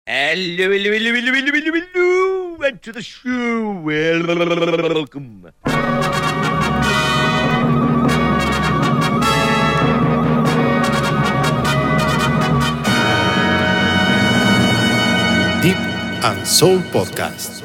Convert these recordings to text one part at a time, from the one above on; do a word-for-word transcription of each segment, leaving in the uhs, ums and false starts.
Hello, hello, hello, hello, hello, hello, hello, and to the show. Welcome. Deep and Soul Podcast.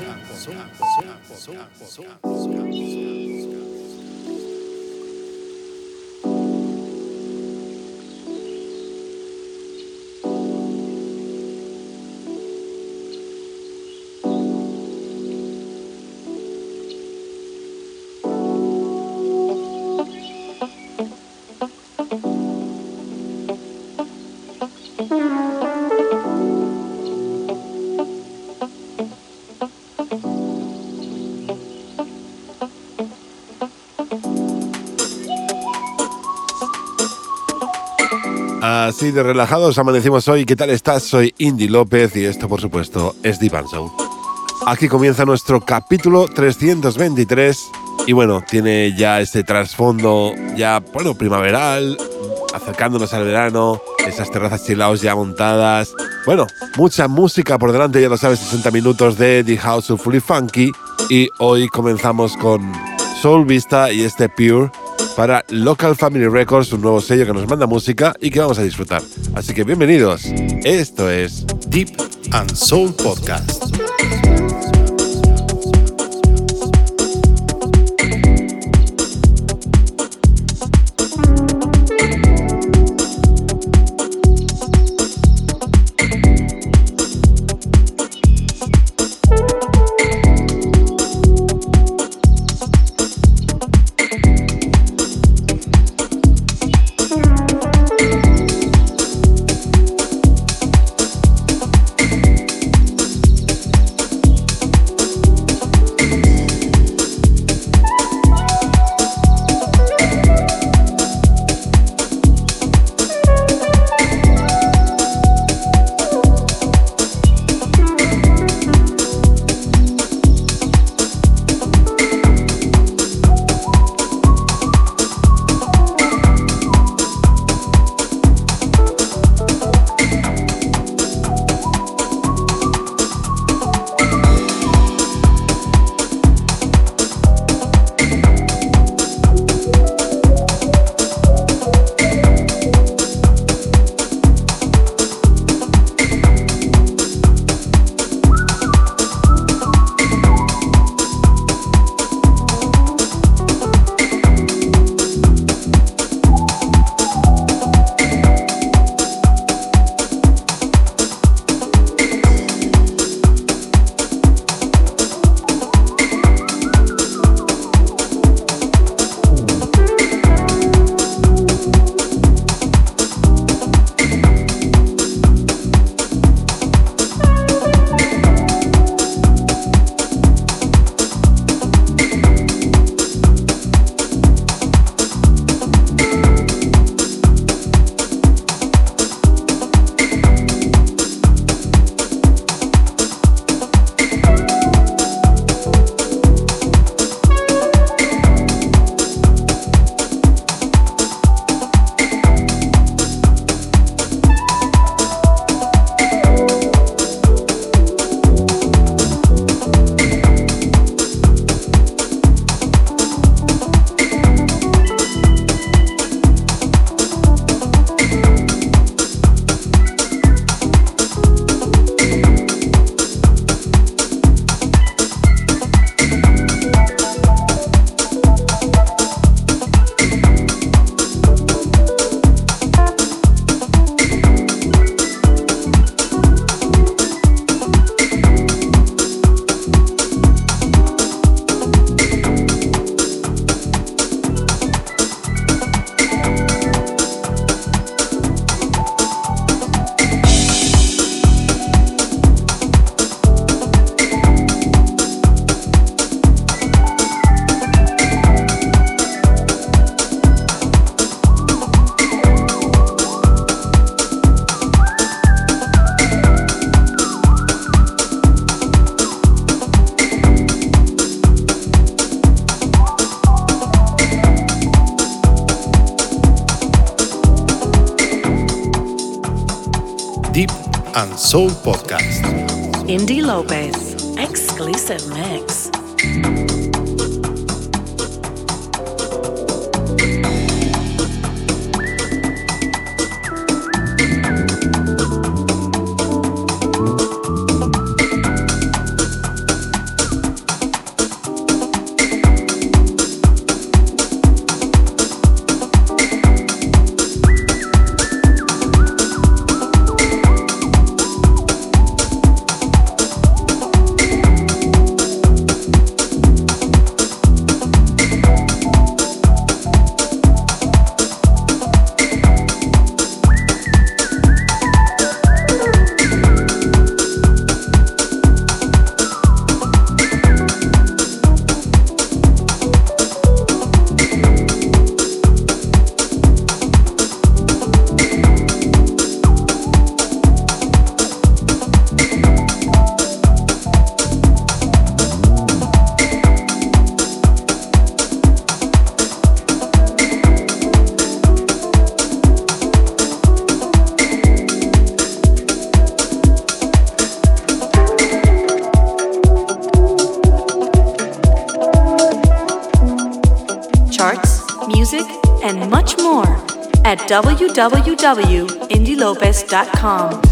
Así de relajados amanecimos hoy. ¿Qué tal estás? Soy Indy López y esto, por supuesto, es Deep and Soul. Aquí comienza nuestro capítulo trescientos veintitrés y bueno, tiene ya este trasfondo ya, bueno, primaveral, acercándonos al verano, esas terrazas chillaos ya montadas. Bueno, mucha música por delante, ya lo sabes, sesenta minutos de The House of Fully Funky y hoy comenzamos con Soul Vista y este Pure para Local Family Records, un nuevo sello que nos manda música y que vamos a disfrutar. Así que bienvenidos, esto es Deep and Soul Podcast. and Soul Podcast. Indy Lopez, exclusive mix. At w w w dot indy lopez dot com.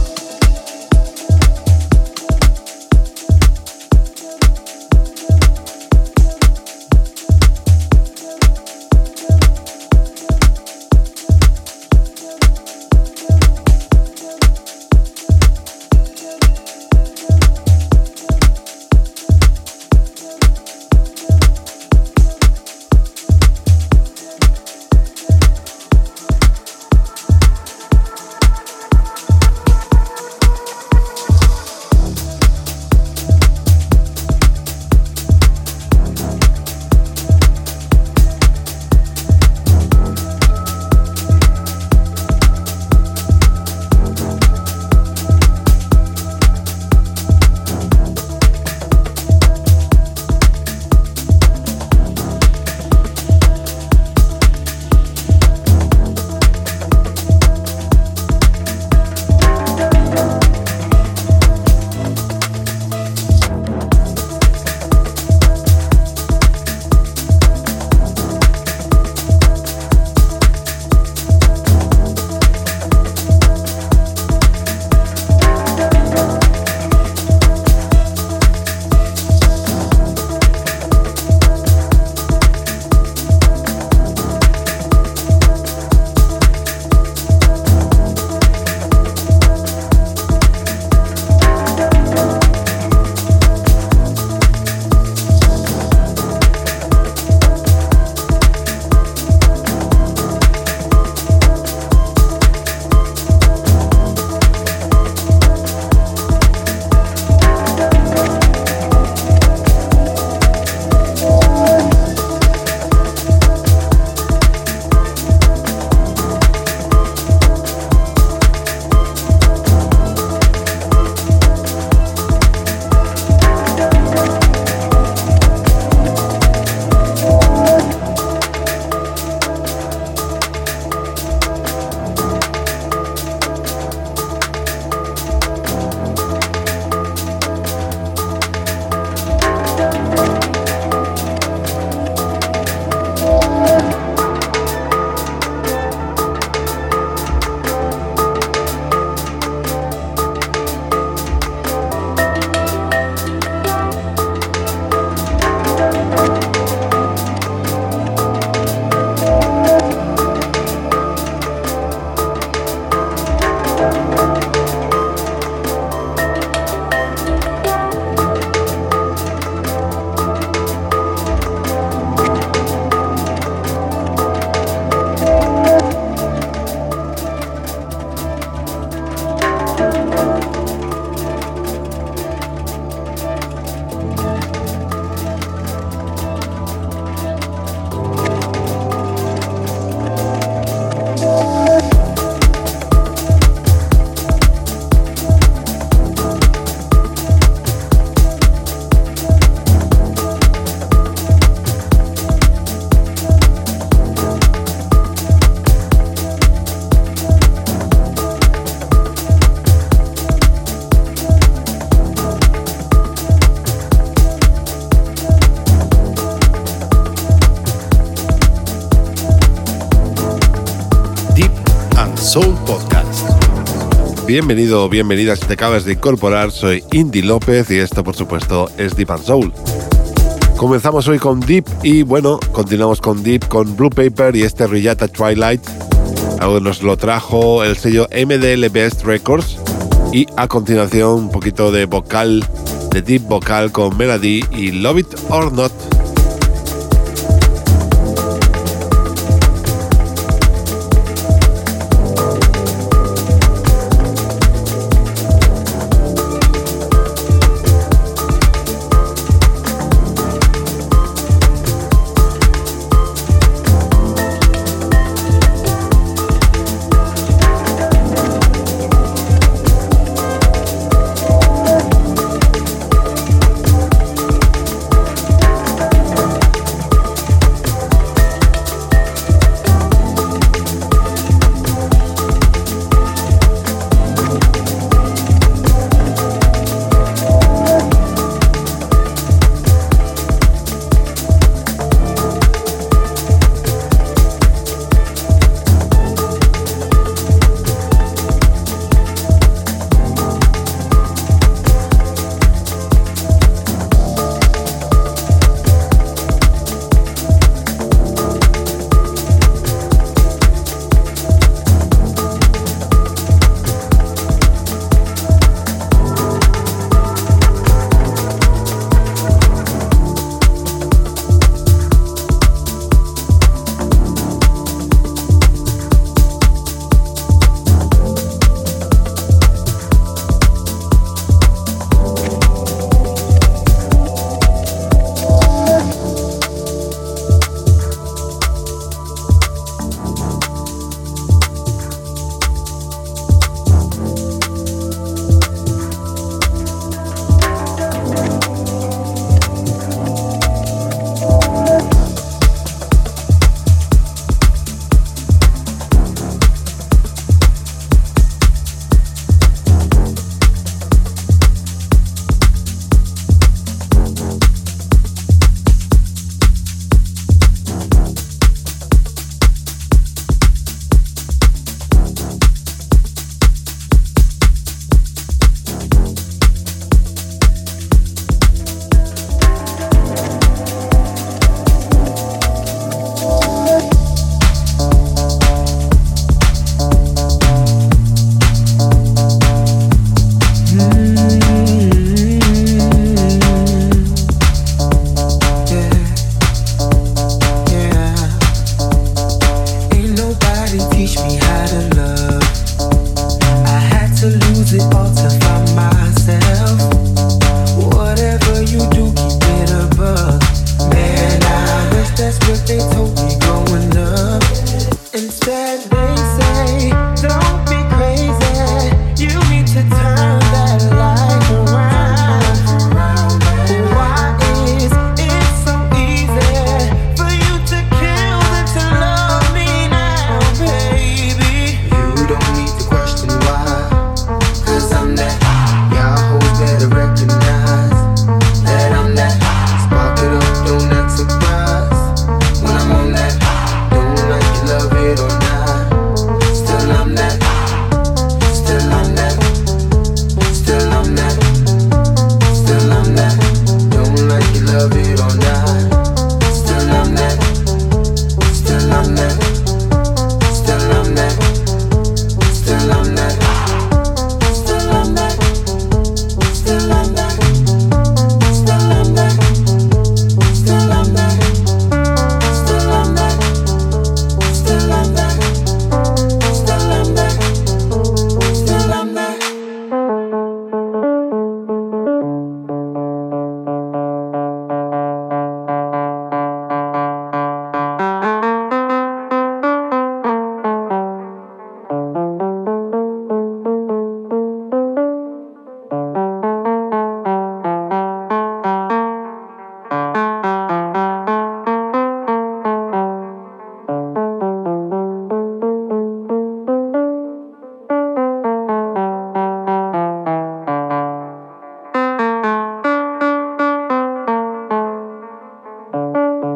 Soul Podcast. Bienvenido o bienvenida si te acabas de incorporar, soy Indy López y esto por supuesto es Deep and Soul. Comenzamos hoy con Deep y bueno, continuamos con Deep con Blue Paper y este Riyata Twilight. Algo nos lo trajo el sello M D L Best Records y a continuación un poquito de vocal, de Deep vocal con Melody y Love It or Not.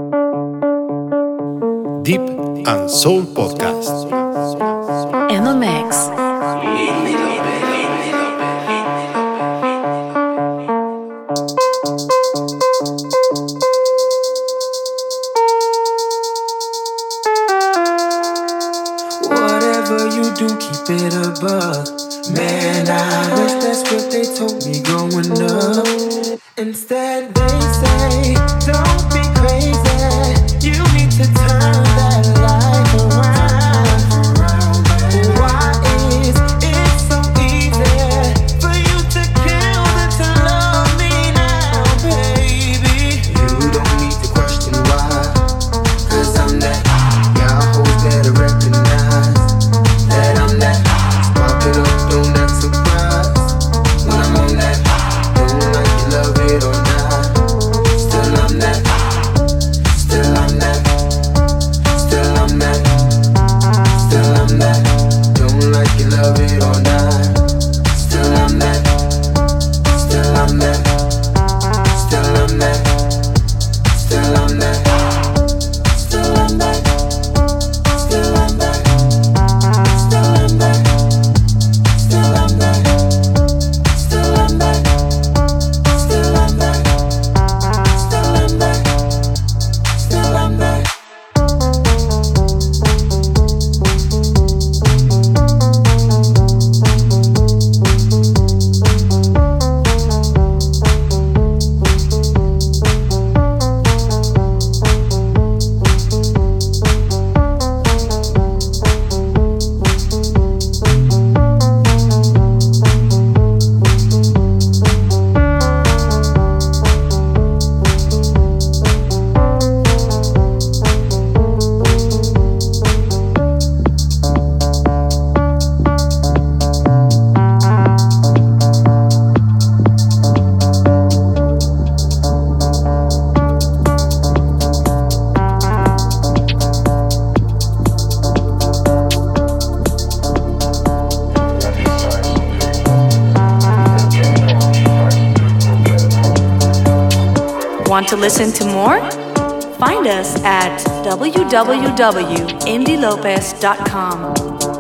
Deep and Soul Podcast. In the mix. Instead they say, don't be crazy. You need to turn that life around. Why is it so easy for you to kill and to love me now, baby? You don't need to question why, 'cause I'm that guy who's there to recognize that I'm that. Spark it up, don't act surprised when I'm on that. Don't like you love it or not, still I'm that. Still I'm that. Still I'm that. Still I'm that. Don't like you love it or not, still I'm that. Still I'm that. Still I'm that. Still I'm that. Still I'm that. Still I'm that. Still I'm that. Still I'm that. Still I'm that. Still I'm that. Still I'm that. Still I'm that. Want to listen to more? Find us at w w w dot indy lopez dot com.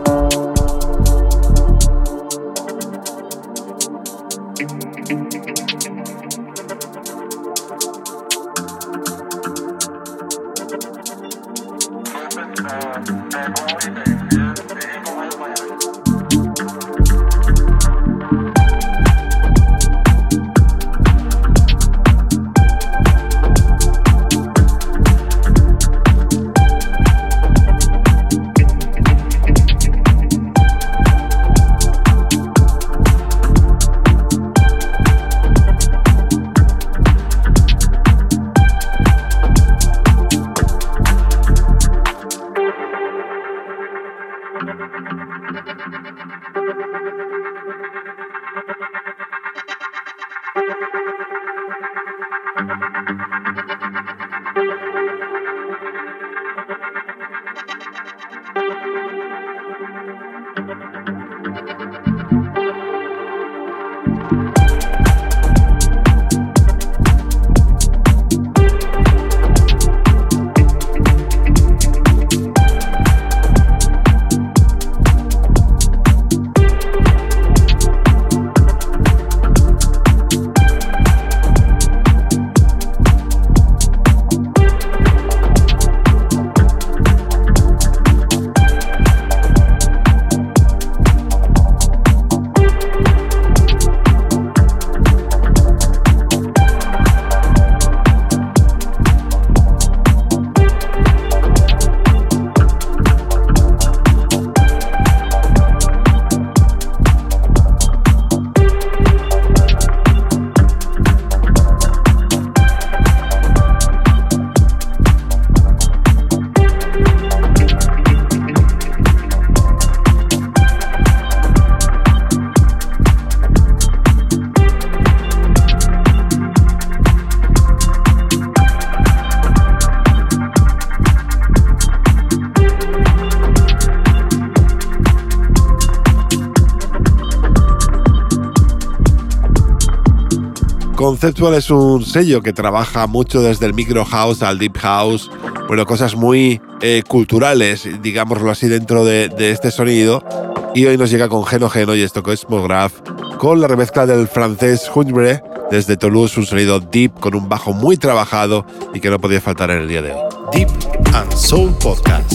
Conceptual es un sello que trabaja mucho desde el micro house al deep house, bueno, cosas muy eh, culturales, digámoslo así, dentro de, de este sonido. Y hoy nos llega con Geno Geno y esto Cosmograph, con la remezcla del francés Hunbre desde Toulouse, un sonido deep con un bajo muy trabajado y que no podía faltar en el día de hoy. Deep and Soul Podcast.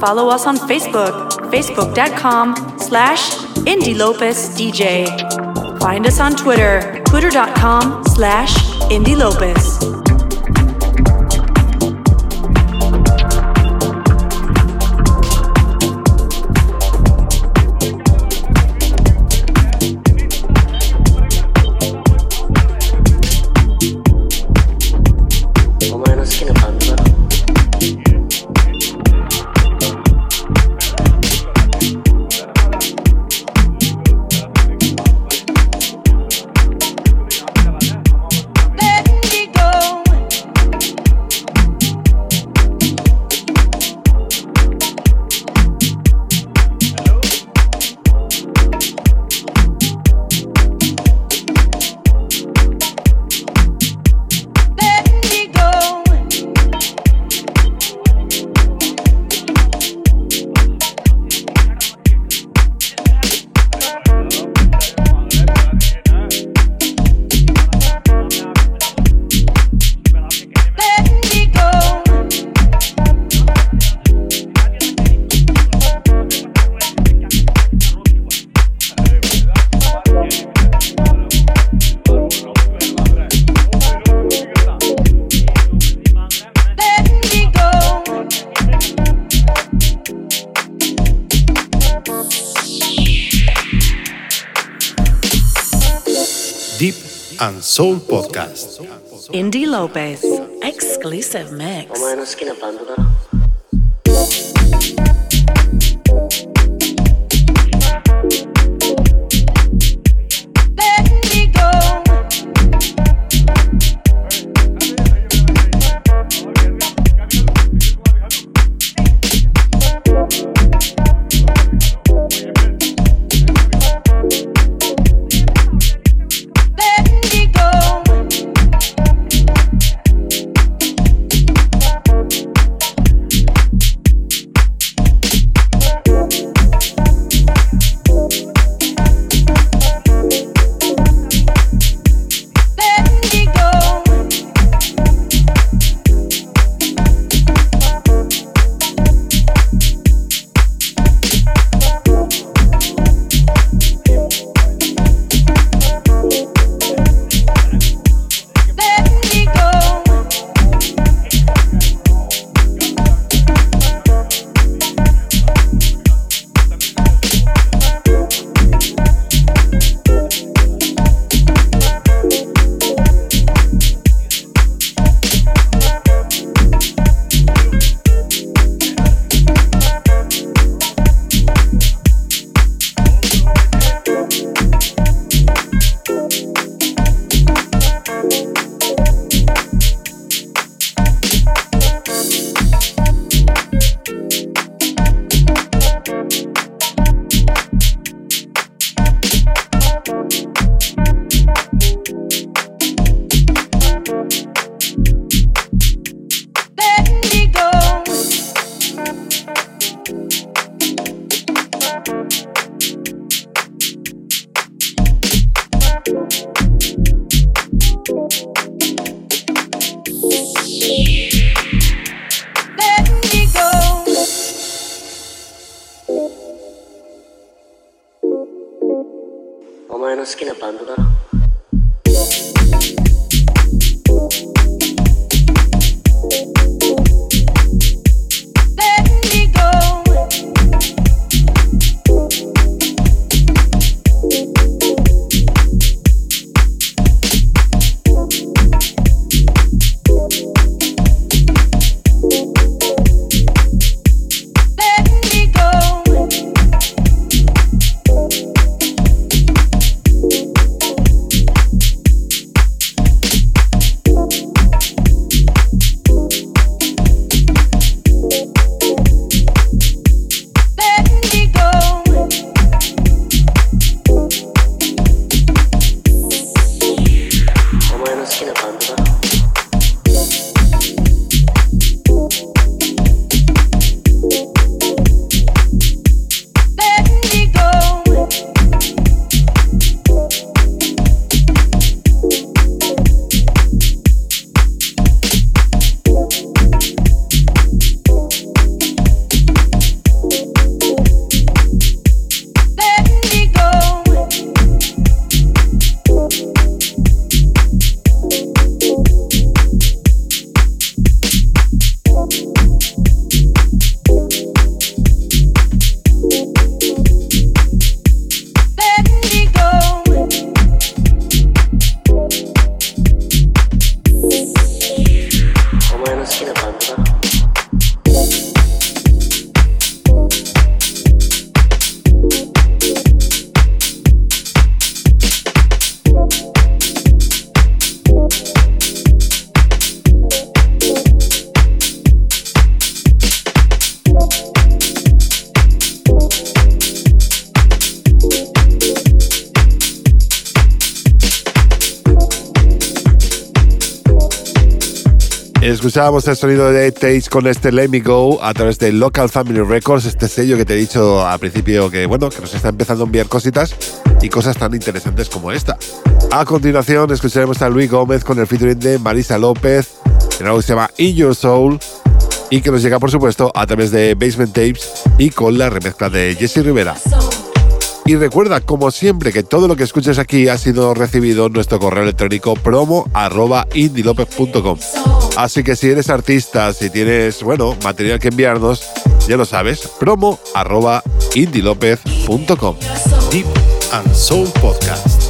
follow us on Facebook, facebook.com slash Indy Lopez DJ. Find us on Twitter, twitter.com slash Indy Lopez. Deep and Soul Podcast. Indy Lopez, exclusive mix. お前の好きなバンドだろ。お前の好きなバンドだろ。 Escuchábamos el sonido de Taste con este Let Me Go a través de Local Family Records, este sello que te he dicho al principio que, bueno, que nos está empezando a enviar cositas y cosas tan interesantes como esta. A continuación escucharemos a Luis Gómez con el featuring de Marisa López, que algo que se llama In Your Soul y que nos llega, por supuesto, a través de Basement Tapes y con la remezcla de Jesse Rivera. Y recuerda, como siempre, que todo lo que escuches aquí ha sido recibido en nuestro correo electrónico promo arroba indilopez punto com. Así que si eres artista, si tienes, bueno, material que enviarnos, ya lo sabes, promo arroba indilopez punto com. Deep and Soul Podcast.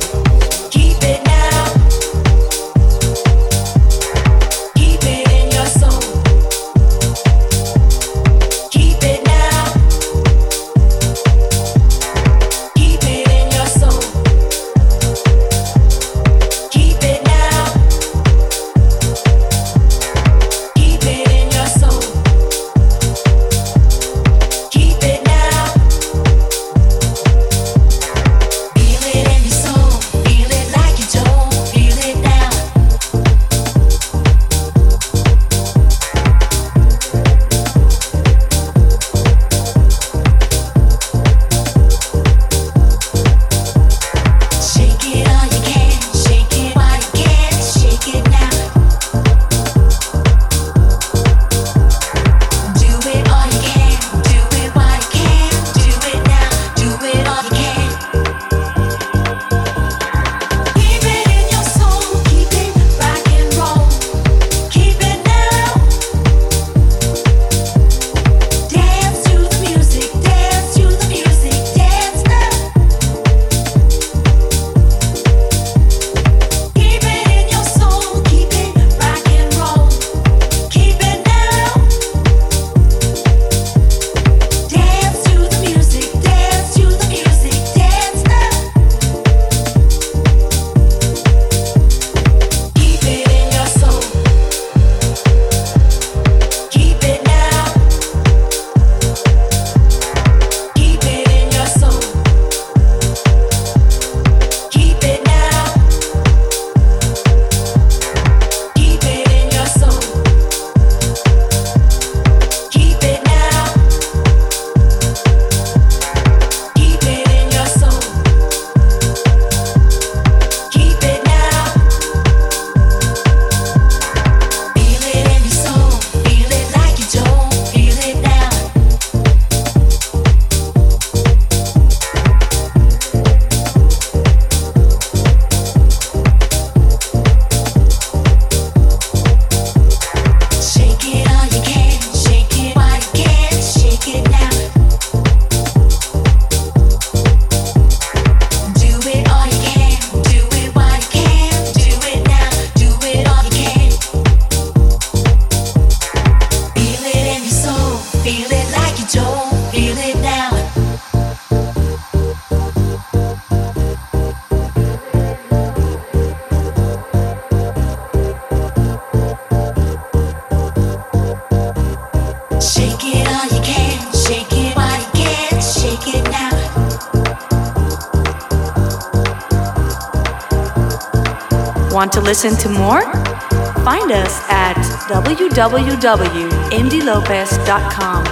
Want to listen to more? Find us at w w w dot indy lopez dot com.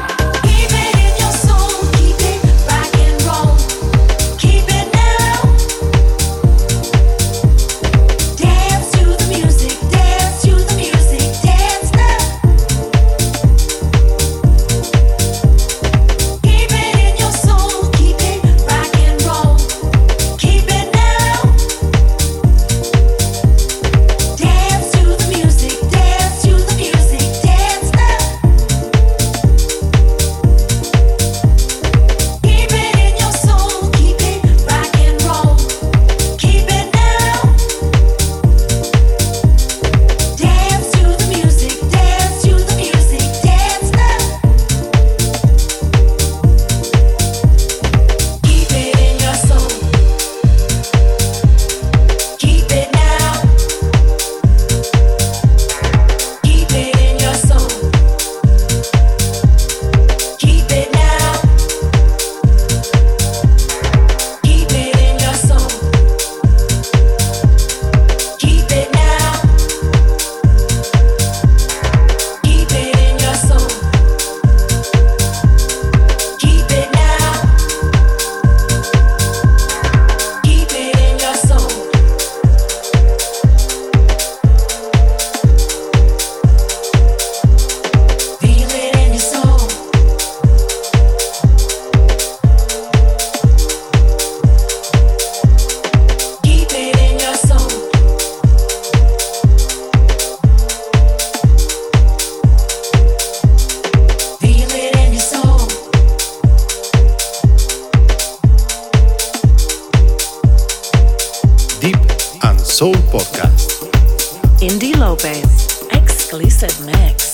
Soul Podcast. Indie Lopez, exclusive mix.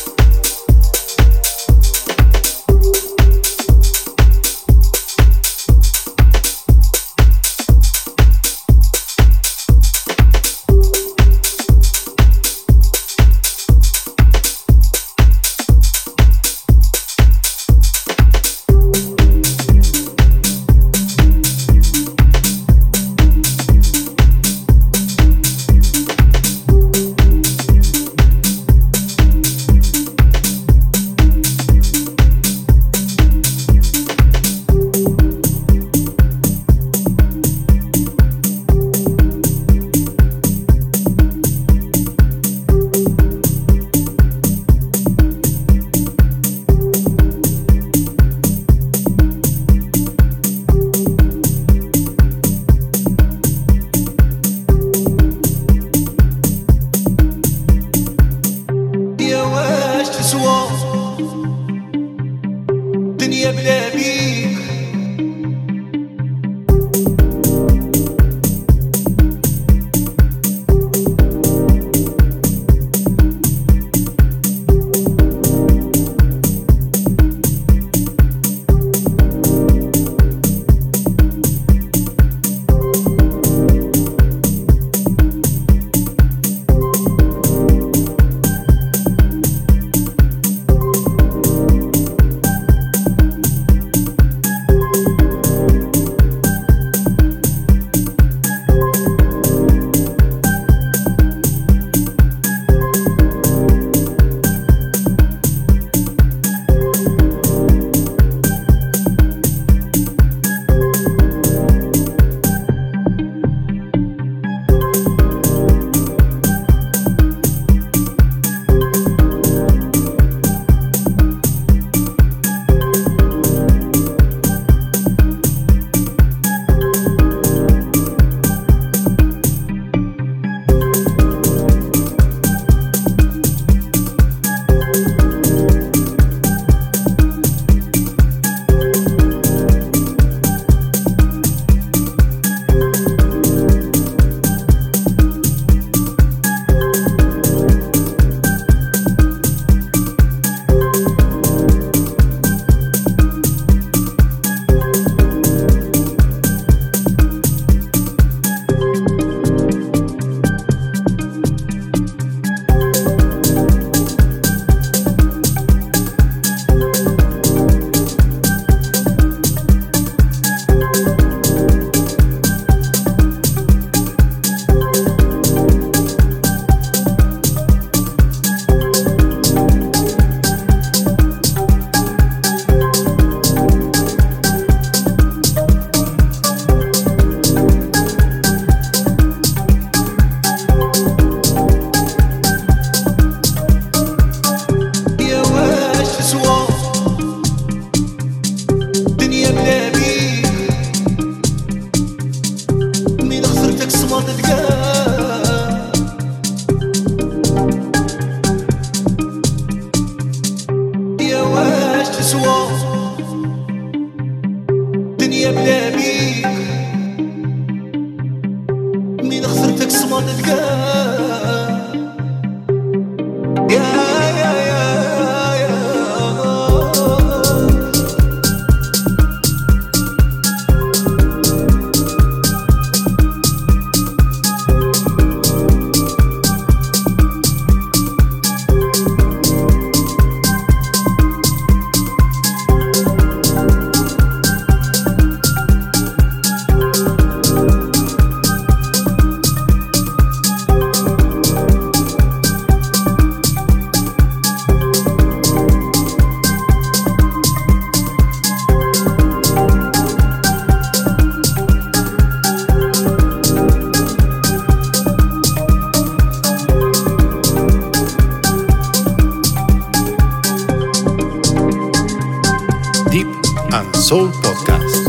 Soul Podcast.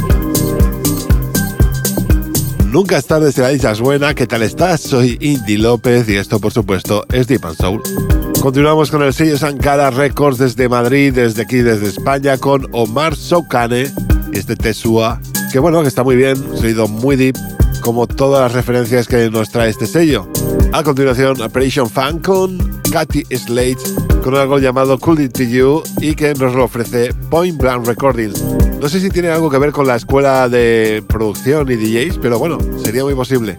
Nunca es tarde si la dicha es buena. ¿Qué tal estás? Soy Indie López y esto, por supuesto, es Deep and Soul. Continuamos con el sello Sankara Records desde Madrid, desde aquí, desde España, con Omar Soukane y este Tesua, que bueno, que está muy bien, un sonido muy deep, como todas las referencias que nos trae este sello. A continuación, Operation Fun con Katy Slade, con algo llamado Cool It To You y que nos lo ofrece Point Blank Recordings. No sé si tiene algo que ver con la escuela de producción y D Js, pero bueno, sería muy posible.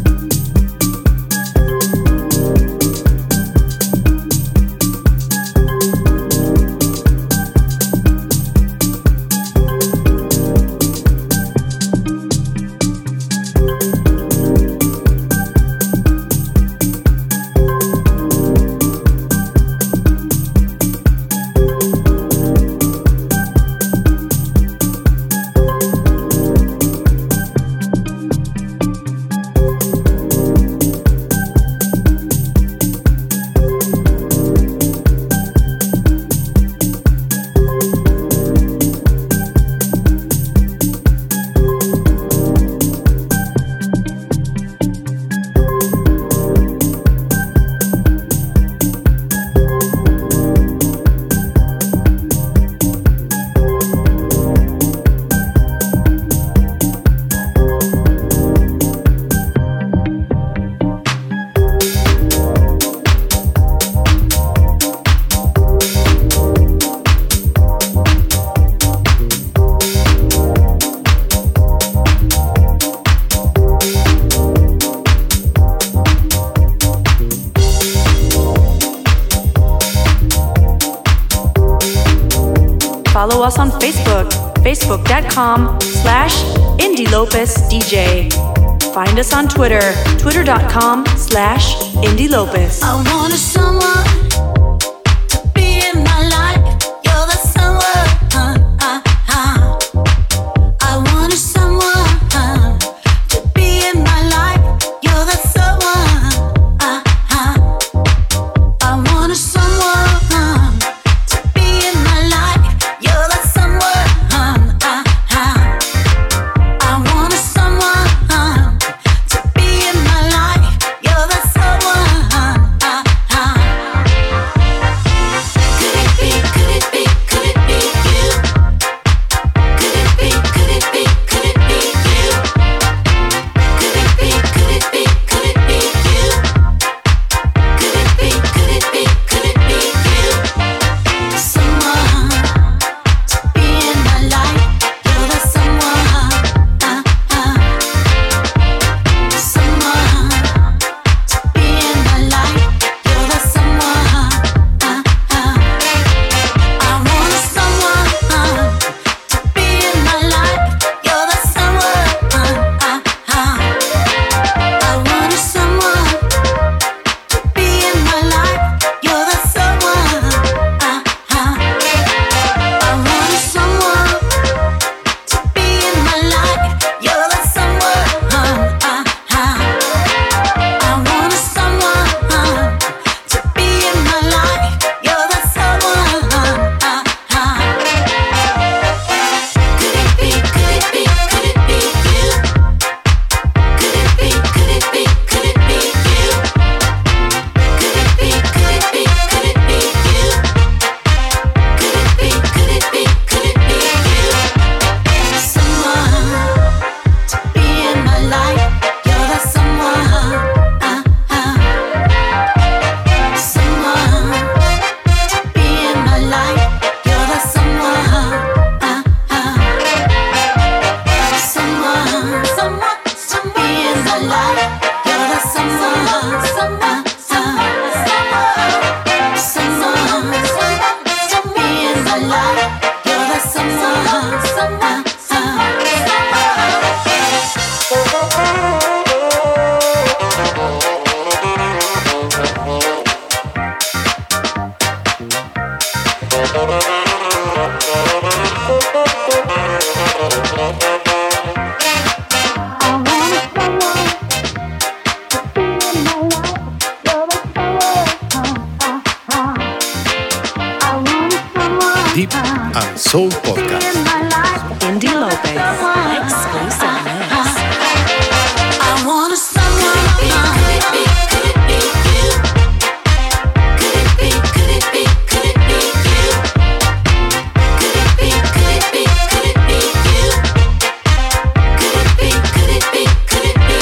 Follow us on Facebook, facebook.com slash Indy Lopez DJ. Find us on Twitter, twitter.com slash Indy Lopez. I wanted someone to be in my life. You're the someone. Uh, uh. I wanted someone to be in my life. You're the someone. Uh, uh. I wanted someone to be in my life. You're the someone. Uh, uh. I wanted someone to be in my life. You're the someone. Uh, Deep and Soul Podcast. Indy Lopez. Exclusive mix. I wanna someone. Could it be? Could it be you? Could it be? Could it be? Could it be you? Could it be? Could it be? Could it be you? Could it be? Could it be? Could it be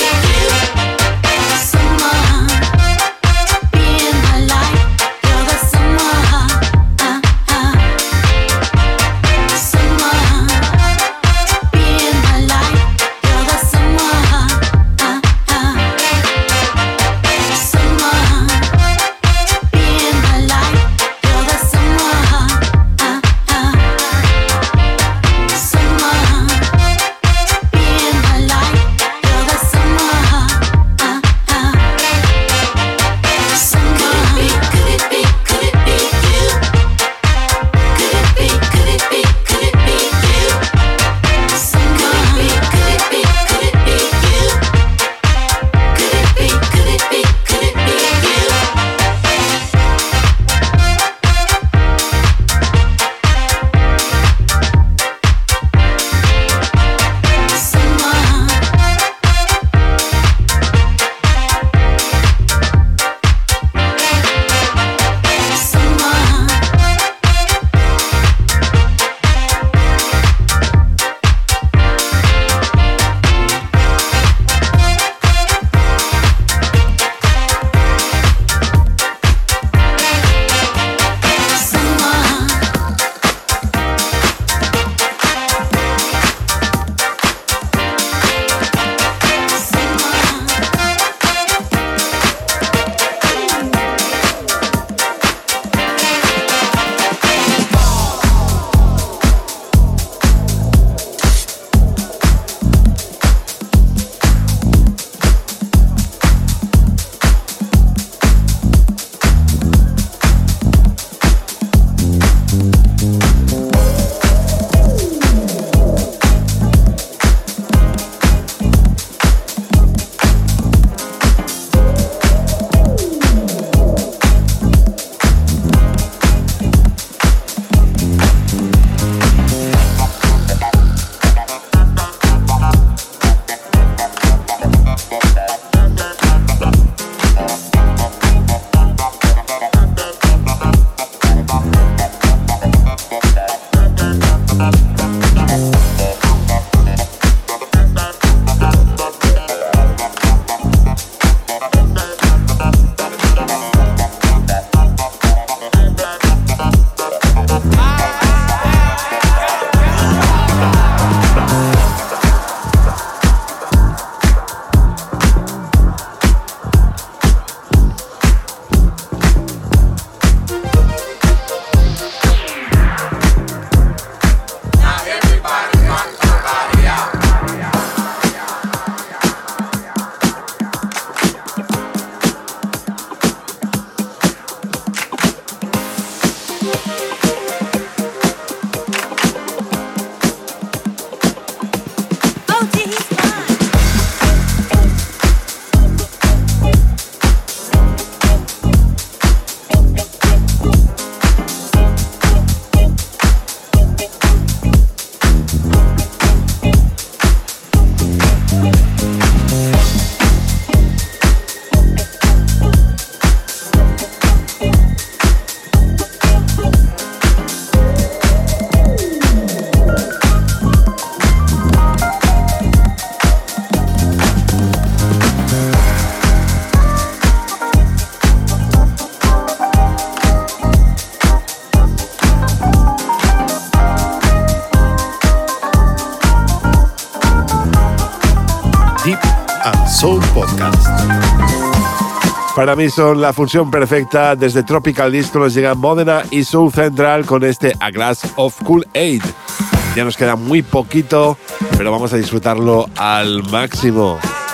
Para mí son la fusión perfecta. Desde Tropical Disco nos llegan Modena y Soul Central con este A Glass of Kool-Aid. Ya nos queda muy poquito, pero vamos a disfrutarlo al máximo.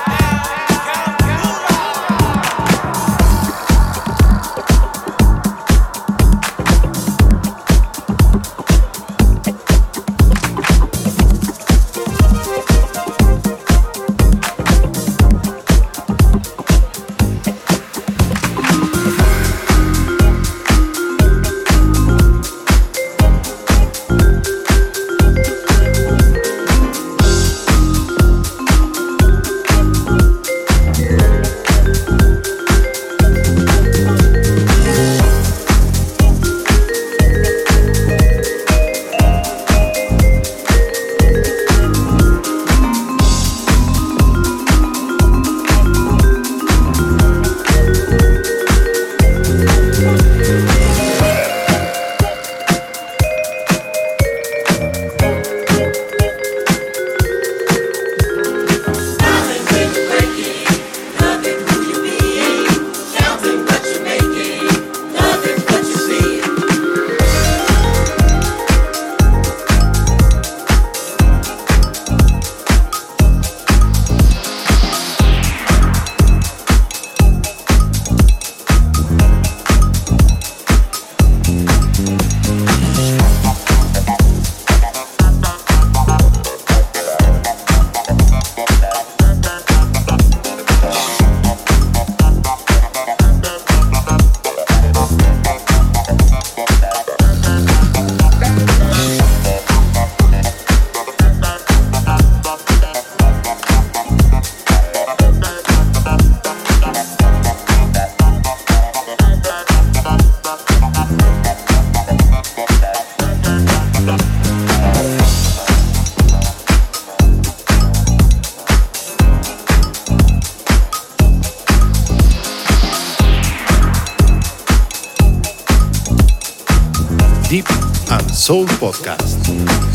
Deep and Soul Podcast.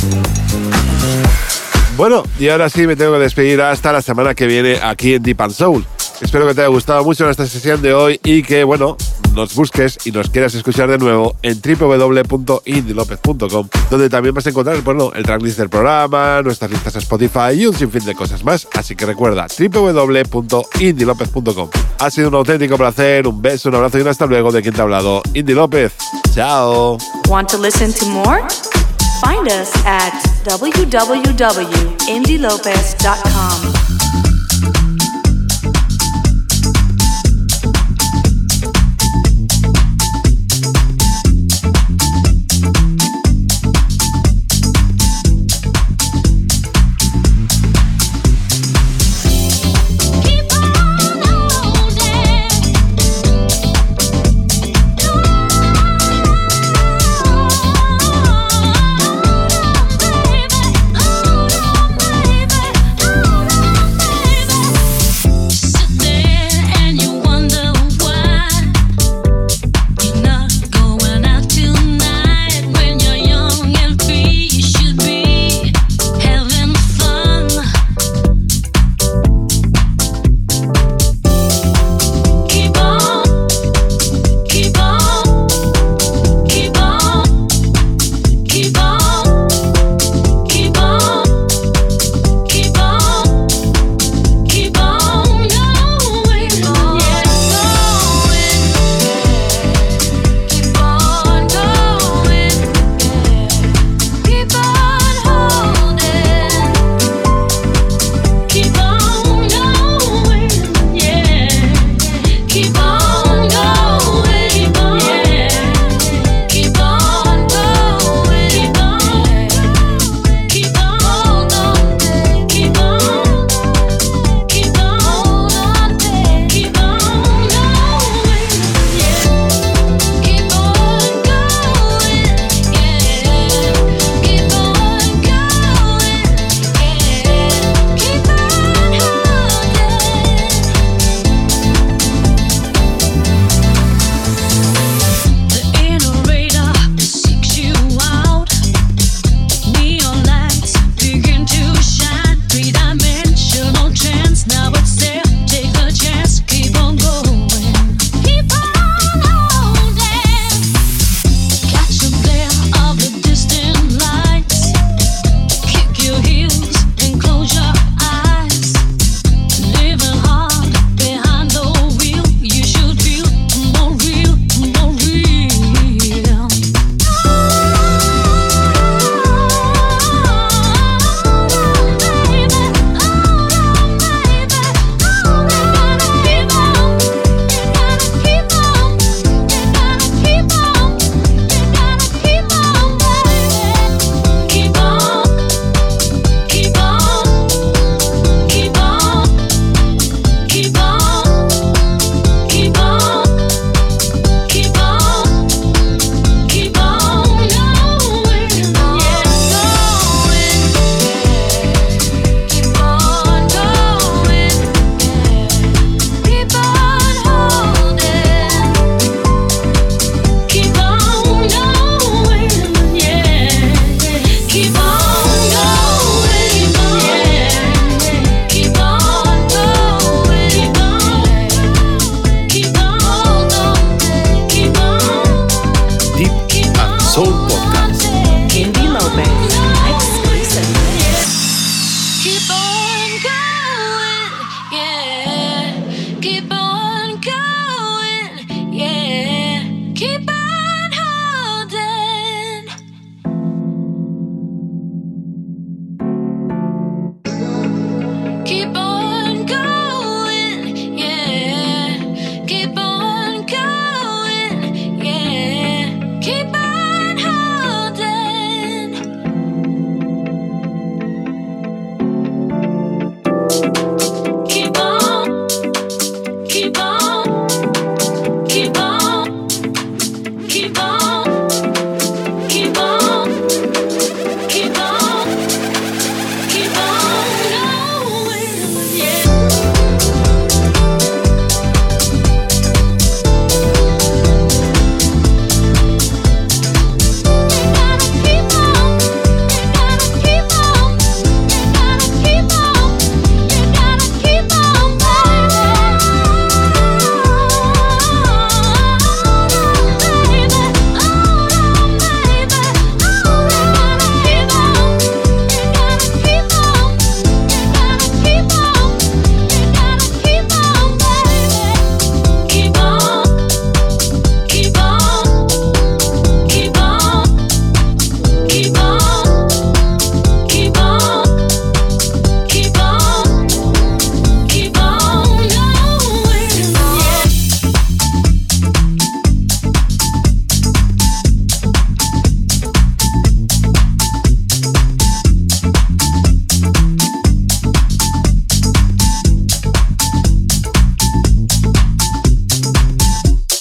Bueno, y ahora sí me tengo que despedir hasta la semana que viene aquí en Deep and Soul. Espero que te haya gustado mucho nuestra sesión de hoy y que, bueno, nos busques y nos quieras escuchar de nuevo en w w w punto indy lopez punto com, donde también vas a encontrar, bueno, el tracklist del programa, nuestras listas a Spotify y un sinfín de cosas más. Así que recuerda, w w w punto indy lopez punto com. Ha sido un auténtico placer, un beso, un abrazo y un hasta luego de quien te ha hablado, Indy López. Chao. Want to listen to more? Find us at w w w dot indy lopez dot com. Baby,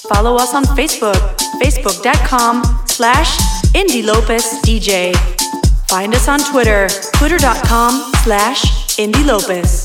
Follow us on Facebook, facebook.com slash Indie Lopez DJ. Find us on Twitter, twitter.com slash Indie Lopez.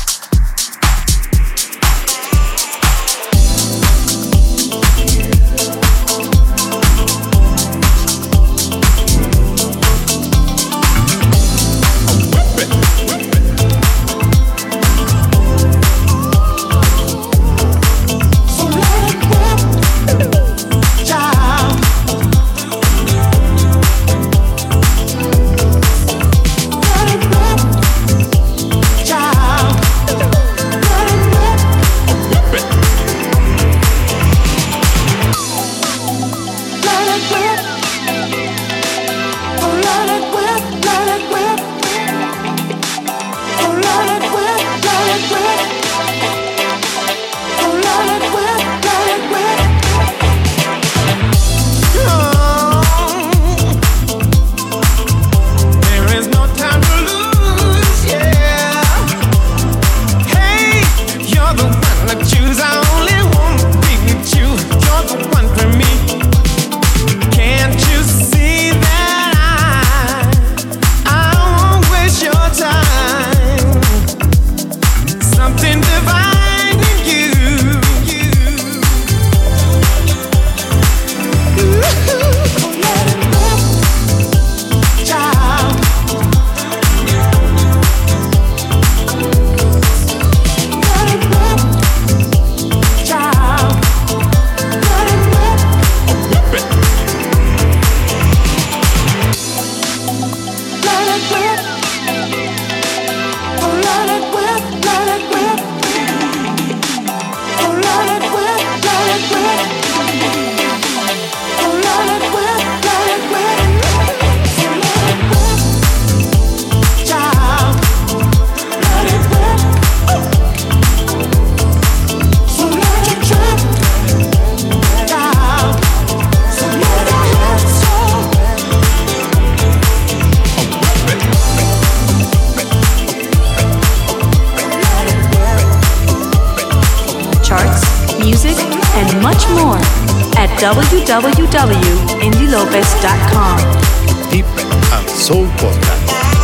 w w w dot indie lopez dot com. Deep and Soul Podcast.